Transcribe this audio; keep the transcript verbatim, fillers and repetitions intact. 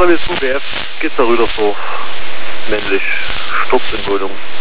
W zwei B F, geht's nach Rüdersdorf, männlich, Sturz in Wohnung.